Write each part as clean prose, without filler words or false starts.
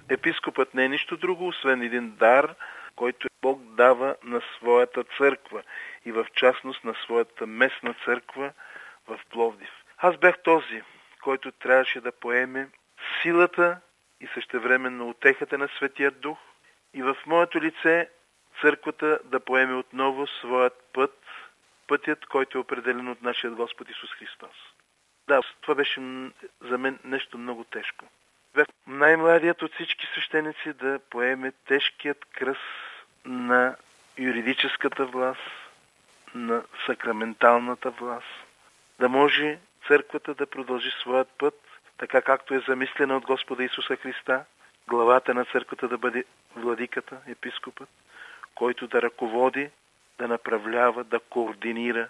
Епископът не е нищо друго, освен един дар, който Бог дава на своята църква и в частност на своята местна църква в Пловдив. Аз бях този, който трябваше да поеме силата и същевременно утехата на Светия Дух и в моето лице църквата да поеме отново своят път, пътят, който е определен от нашия Господ Исус Христос. Да, това беше за мен нещо много тежко. Бях най-младият от всички свещеници да поеме тежкият кръст на юридическата власт, на сакраменталната власт, да може църквата да продължи своят път, така както е замислена от Господа Исуса Христа, главата на църквата да бъде владиката, епископът, който да ръководи, да направлява, да координира.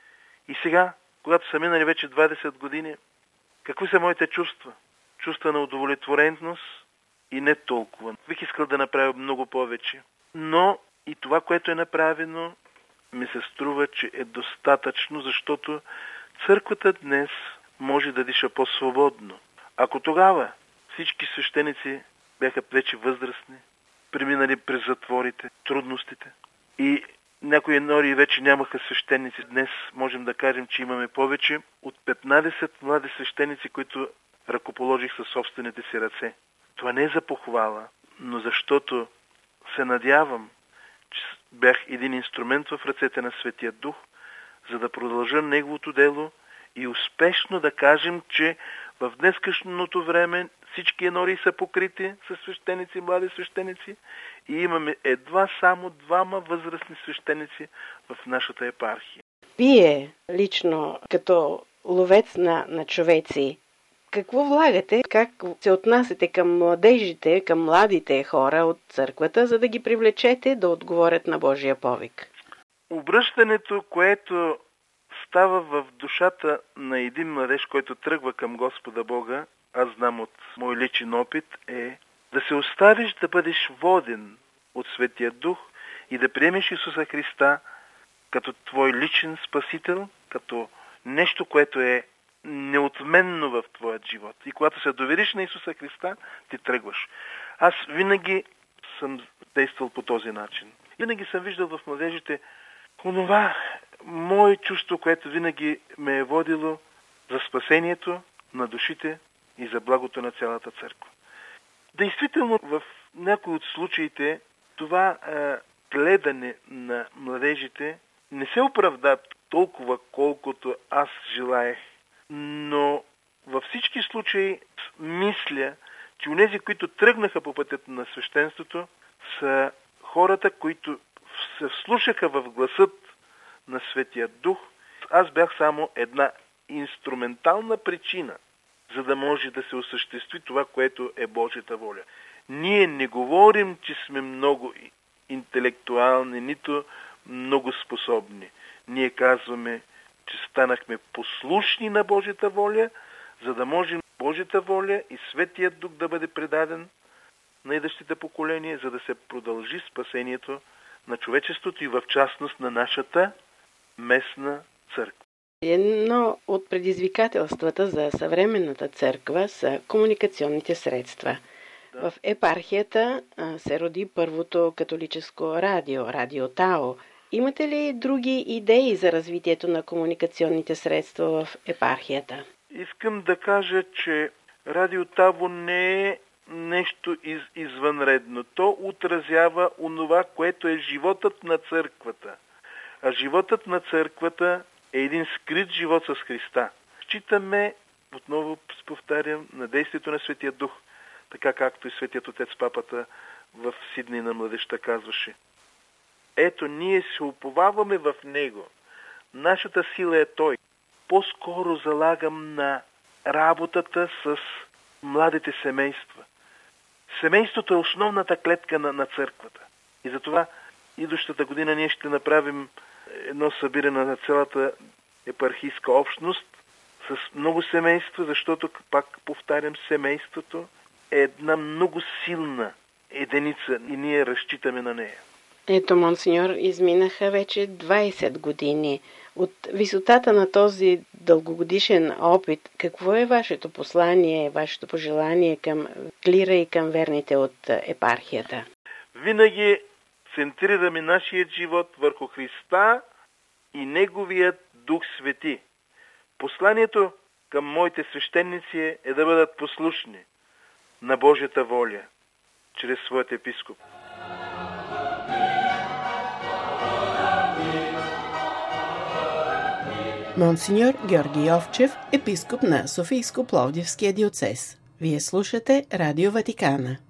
И сега, когато са минали вече 20 години, какви са моите чувства? Чувства на удовлетвореност и не толкова. Бих искал да направя много повече. Но и това, което е направено, ми се струва, че е достатъчно, защото църквата днес може да диша по-свободно. Ако тогава всички свещеници бяха вече възрастни, преминали през затворите, трудностите и някои енории вече нямаха свещеници, днес можем да кажем, че имаме повече от 15 млади свещеници, които ръкоположих със собствените си ръце. Това не е за похвала, но защото се надявам, че бях един инструмент в ръцете на Светия Дух, за да продължа Неговото дело и успешно да кажем, че в днескашното време всички енории са покрити с свещеници, млади свещеници и имаме едва само 2 възрастни свещеници в нашата епархия. Вие лично, като ловец на човеци, какво влагате, как се отнасяте към младежите, към младите хора от църквата, за да ги привлечете да отговорят на Божия повик? Обръщането, което става в душата на един младеж, който тръгва към Господа Бога, аз знам от мой личен опит, е да се оставиш да бъдеш воден от Светия Дух и да приемеш Исуса Христа като твой личен спасител, като нещо, което е неотменно в твоят живот. И когато се довериш на Исуса Христа, ти тръгваш. Аз винаги съм действал по този начин. Винаги съм виждал в младежите онова мое чувство, което винаги ме е водило за спасението на душите и за благото на цялата църква. Действително, в някои от случаите това гледане на младежите не се оправда толкова, колкото аз желаех. Но във всички случаи мисля, че онези, които тръгнаха по пътят на свещенството, са хората, които се вслушаха в гласът на Светия Дух. Аз бях само една инструментална причина, за да може да се осъществи това, което е Божията воля. Ние не говорим, че сме много интелектуални, нито много способни. Ние казваме, че станахме послушни на Божията воля, за да може Божията воля и Светият Дух да бъде предаден на идващите поколения, за да се продължи спасението на човечеството и в частност на нашата местна църква. Едно от предизвикателствата за съвременната църква са комуникационните средства. Да. В епархията се роди първото католическо радио Тао. Имате ли други идеи за развитието на комуникационните средства в епархията? Искам да кажа, че радио Тао не е нещо извънредно. То отразява онова, което е животът на църквата. А животът на църквата е един скрит живот с Христа. Считаме, отново повтарям, на действието на Светия Дух, така както и Светият Отец Папата в Сидни на младежта казваше. Ето, ние се уповаваме в Него. Нашата сила е Той. По-скоро залагам на работата с младите семейства. Семейството е основната клетка на църквата. И затова идущата година ние ще направим едно събиране на цялата епархийска общност с много семейства, защото, пак повтарям, семейството е една много силна единица и ние разчитаме на нея. Ето, монсеньор, изминаха вече 20 години От висотата на този дългогодишен опит, какво е вашето послание, вашето пожелание към клира и към верните от епархията? Винаги центрираме нашия живот върху Христа и Неговият Дух Свети. Посланието към моите свещеници е да бъдат послушни на Божията воля, чрез своят епископ. Монсеньор Георги Йовчев, епископ на Софийско-Пловдивския диоцез. Вие слушате Радио Ватикана.